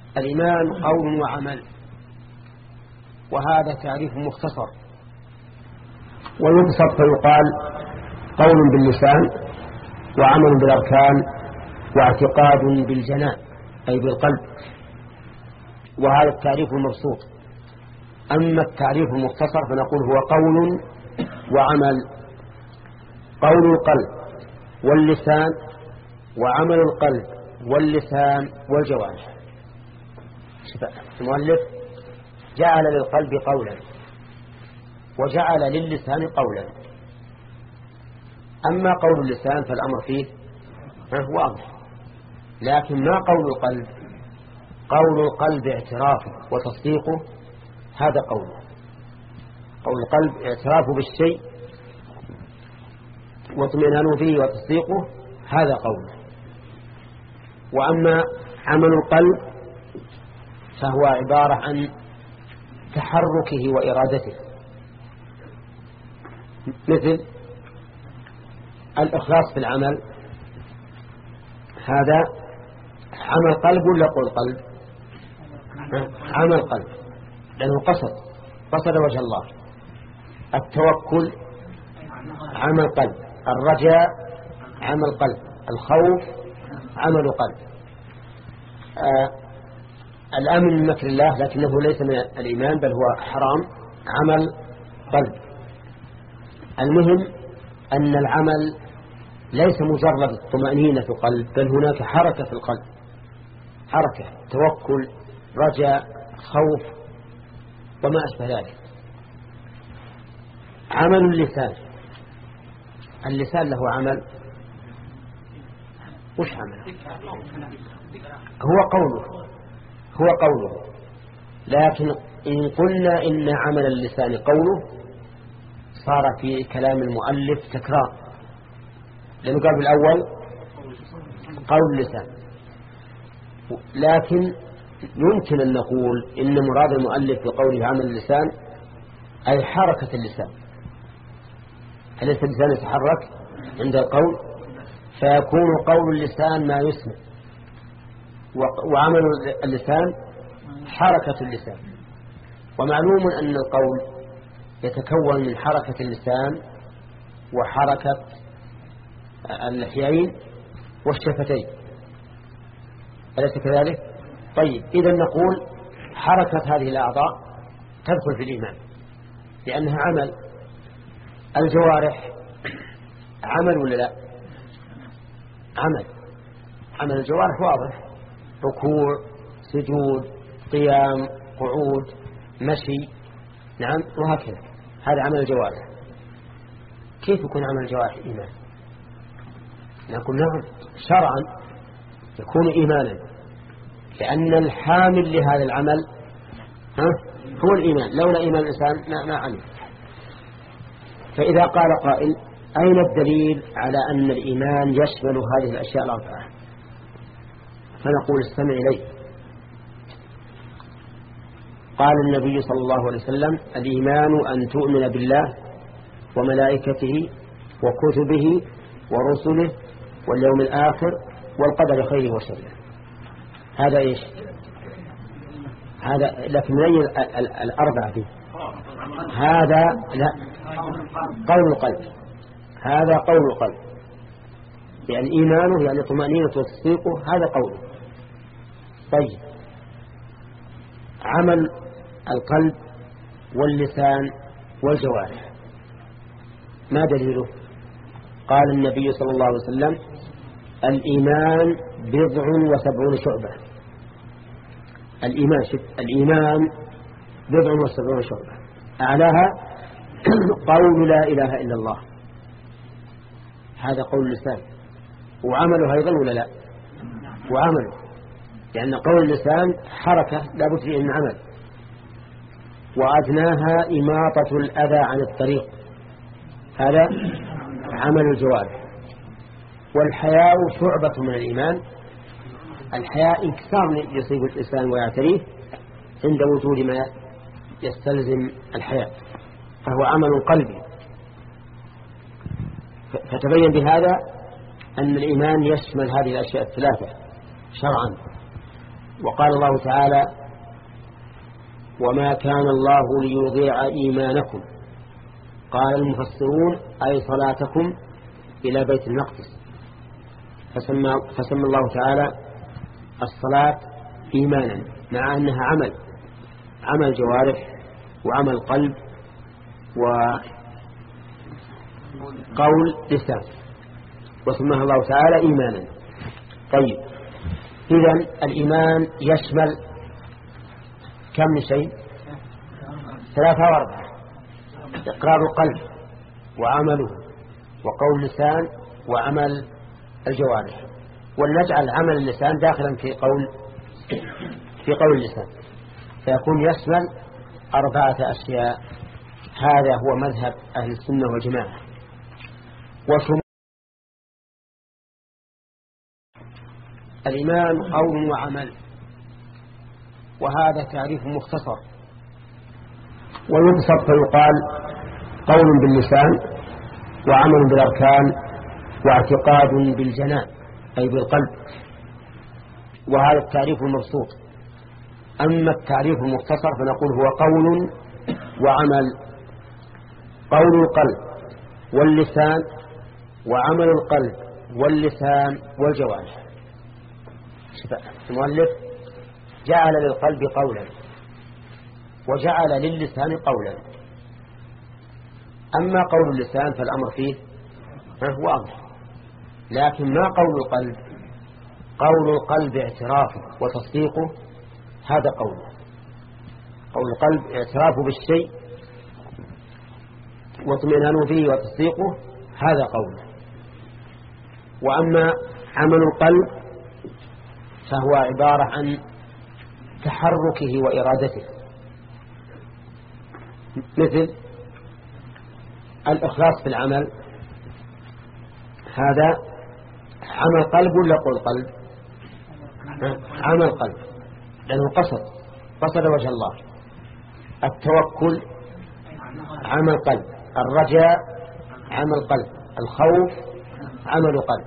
الإيمان قول وعمل، وهذا تعريف مختصر، ويبسط فيقال قول باللسان وعمل بالأركان واعتقاد بالجنان أي بالقلب، وهذا التعريف المبسوط. أما التعريف المختصر فنقول هو قول وعمل. قول القلب واللسان وعمل القلب واللسان والجوارح. المؤلف جعل للقلب قولا وجعل للسان قولا. أما قول اللسان فالأمر فيه واضح، لكن ما قول القلب؟ قول القلب اعترافه وتصديقه، هذا قوله. قول القلب اعترافه بالشيء واطمئنانه فيه وتصديقه، هذا قوله. وأما عمل القلب فهو عبارة عن تحركه وإرادته، مثل الإخلاص في العمل، هذا عمل قلب ولا قول قلب؟ عمل قلب، لأنه قصد وجه الله. التوكل عمل قلب، الرجاء عمل قلب، الخوف عمل قلب. الأمن من مكر الله لكنه ليس من الإيمان بل هو حرام، عمل قلب. المهم أن العمل ليس مجرد الطمأنينة في القلب، بل هناك حركة في القلب، حركة، توكل، رجاء، خوف وما أشبه ذلك. عمل اللسان، اللسان له عمل، وش عمل؟ هو قوله، لكن إن قلنا إن عمل اللسان قوله صار في كلام المؤلف تكرار، لأنه قال بالأول قول اللسان، لكن يمكن أن نقول إن مراد المؤلف بقوله عمل اللسان أي حركة اللسان، أليس اللسان يتحرك عند القول؟ فيكون قول اللسان ما يسمع، وعمل اللسان حركة اللسان. ومعلوم أن القول يتكون من حركة اللسان وحركة اللحيين والشفتين، أليس كذلك؟ طيب، إذا نقول حركة هذه الأعضاء تدخل في الإيمان لأنها عمل. الجوارح عمل ولا لا؟ عمل الجوارح واضح، ركوع، سجود، قيام، قعود، مشي، نعم، وهكذا، هذا عمل الجوارح. كيف يكون عمل الجوارح إيمان؟ نقول نعم، شرعا يكون إيمانا، لأن الحامل لهذا العمل هو الإيمان، لولا إيمان الإنسان ما عمل. فإذا قال قائل أين الدليل على أن الإيمان يشمل هذه الأشياء الأربعة؟ فنقول استمع إليه. قال النبي صلى الله عليه وسلم: الإيمان أن تؤمن بالله وملائكته وكتبه ورسله واليوم الآخر والقدر خيره وشره. هذا إيش؟ هذا لكن من أي الأربعة دي؟ هذا لا، قول القلب، هذا قول القلب، يعني إيمانه يعني طمأنينة وتصديقه، هذا قوله. طيب، عمل القلب واللسان والجوارح ما دليله؟ قال النبي صلى الله عليه وسلم: الإيمان 70 شعبة. الإيمان 70 شعبة، أعلاها قول لا إله إلا الله، هذا قول اللسان. وعمله أيضا ولا لا؟ وعمله، لأن قول اللسان حركة لا بد فيه من عمل. وأدناها إماطة الأذى عن الطريق، هذا عمل الجوارح. والحياء شعبة من الإيمان، الحياء انكسار يصيب الإنسان ويعتريه عند وجود ما يستلزم الحياء، فهو عمل قلبي. فتبين بهذا أن الإيمان يشمل هذه الأشياء الثلاثة شرعا. وقال الله تعالى: وما كان الله ليضيع إيمانكم. قال المفسرون: أي صلاتكم إلى بيت المقدس. فسمى الله تعالى الصلاة إيمانا، مع أنها عمل جوارح وعمل قلب وقول لسان، وسماها الله تعالى إيمانا. طيب، إذن الإيمان يشمل كم شيء؟ 3 و4: إقرار القلب وعمله وقول اللسان وعمل الجوارح. ولنجعل عمل اللسان داخلا في قول اللسان، فيكون يشمل 4 أشياء. هذا هو مذهب أهل السنة والجماعة. الإيمان قول وعمل، وهذا تعريف مختصر، ويبسط فيقال: قول باللسان، وعمل بالأركان، واعتقاد بالجنان أي بالقلب. وهذا التعريف المبسوط. أما التعريف المختصر فنقول: هو قول وعمل. قول القلب واللسان، وعمل القلب واللسان والجوارح. المؤلف جعل للقلب قولا وجعل للسان قولا. أما قول اللسان فالأمر فيه واضح، لكن ما قول القلب؟ قول القلب اعترافه وتصديقه، هذا قوله. قول القلب اعترافه بالشيء واطمئنانه فيه وتصديقه، هذا قوله. وأما عمل القلب فهو عبارة عن تحركه وإرادته، مثل الإخلاص في العمل، هذا عمل قلب ولا قول قلب؟ عمل قلب، لأنه قصد وجه الله. التوكل عمل قلب، الرجاء عمل قلب، الخوف عمل قلب.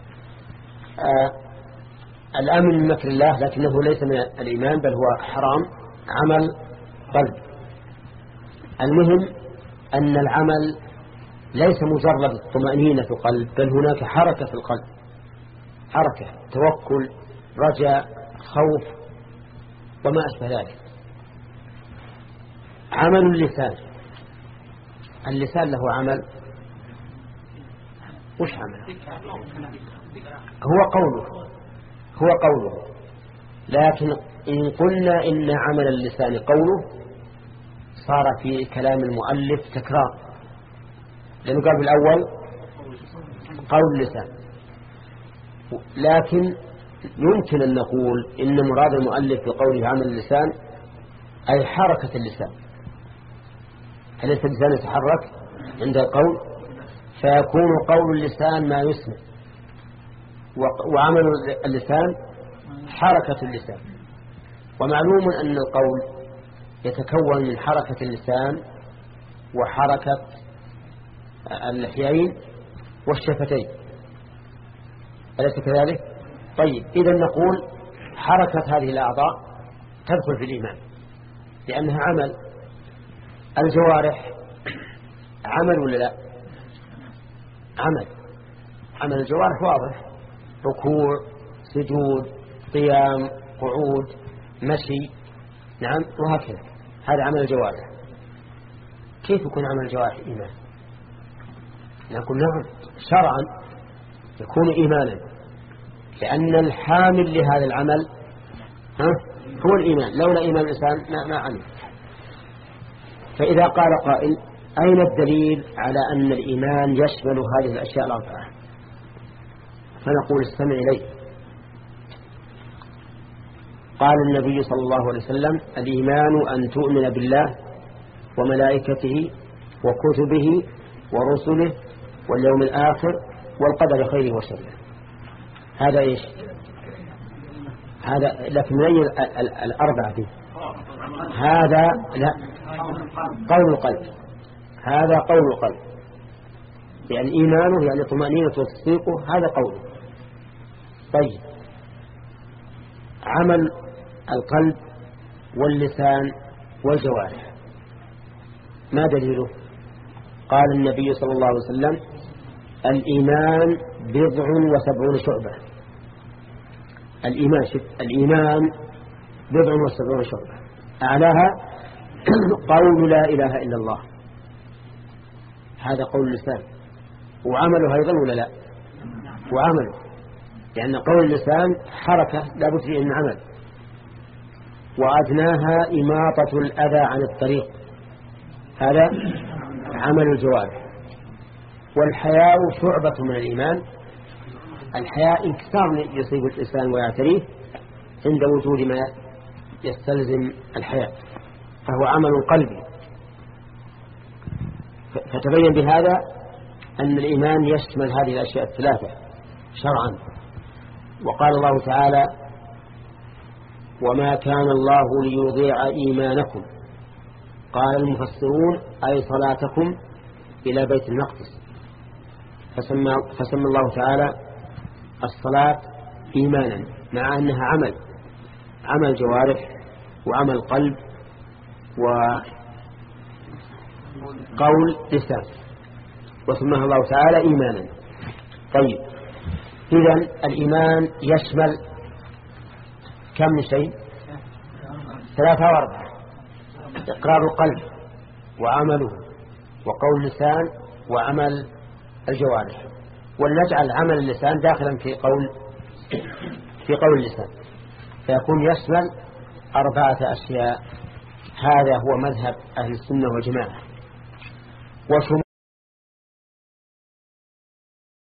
الأمن من مكر الله لكنه ليس من الإيمان بل هو حرام، عمل قلب. المهم أن العمل ليس مجرد الطمأنينة في القلب، بل هناك حركة في القلب، حركة، توكل، رجاء، خوف وما أشبه ذلك. عمل اللسان، اللسان له عمل، وش عمل؟ هو قوله، لكن إن قلنا إن عمل اللسان قوله صار في كلام المؤلف تكرار، لأنه قال بالأول قول اللسان. لكن يمكن أن نقول إن مراد المؤلف بقوله عمل اللسان أي حركة اللسان. أليس اللسان يتحرك عند القول؟ فيكون قول اللسان ما يسمع، وعمل اللسان حركة اللسان. ومعلوم أن القول يتكون من حركة اللسان وحركة اللحيين والشفتين، أليس كذلك؟ طيب، إذا نقول حركة هذه الأعضاء تدخل في الإيمان لأنها عمل. الجوارح عمل ولا لا؟ عمل الجوارح واضح: ركوع، سجود، قيام، قعود، مشي، نعم، وهكذا. هذا عمل الجوارح. كيف يكون عمل الجوارح إيمان؟ نقول نعم، شرعا يكون إيمانا، لأن الحامل لهذا العمل هو الإيمان. لولا إيمان الإنسان ما عمل. فإذا قال قائل: أين الدليل على أن الإيمان يشمل هذه الأشياء الأربعة؟ فنقول: استمع إليه. قال النبي صلى الله عليه وسلم: الإيمان أن تؤمن بالله وملائكته وكتبه ورسله واليوم الآخر والقدر خيره وشره. هذا إيش؟ هذا لكن من أي الأربعة دي؟ هذا لا، قول القلب. هذا قول القلب، يعني إيمانه، يعني طمأنينة وتصديقه، هذا قوله. طيب، عمل القلب واللسان والجوارح. ما دليله؟ قال النبي صلى الله عليه وسلم: الإيمان 70 شعبة. الإيمان 70 شعبة، أعلاها قول لا إله إلا الله، هذا قول اللسان، وعمله أيضا ولا لا؟ وعمله، لأن قول اللسان حركة لا بد فيه من عمل. وأدناها إماطة الأذى عن الطريق، هذا عمل الجوارح. والحياء شعبة من الإيمان، الحياء انكسار يصيب الإنسان ويعتريه عند وجود ما يستلزم الحياء، فهو عمل قلبي. فتبين بهذا أن الإيمان يشمل هذه الأشياء الثلاثة شرعا. وقال الله تعالى: وما كان الله ليضيع إيمانكم. قال المفسرون: أي صلاتكم إلى بيت المقدس. فسمى الله تعالى الصلاة إيمانا، مع أنها عمل جوارح وعمل قلب وقول لسان، وسماها الله تعالى إيمانا. طيب، إذن الإيمان يشمل كم شيء؟ 3 و4: إقرار القلب وعمله وقول اللسان وعمل الجوارح. ولنجعل عمل اللسان داخلا في قول اللسان، فيكون يشمل 4 أشياء. هذا هو مذهب أهل السنة والجماعة.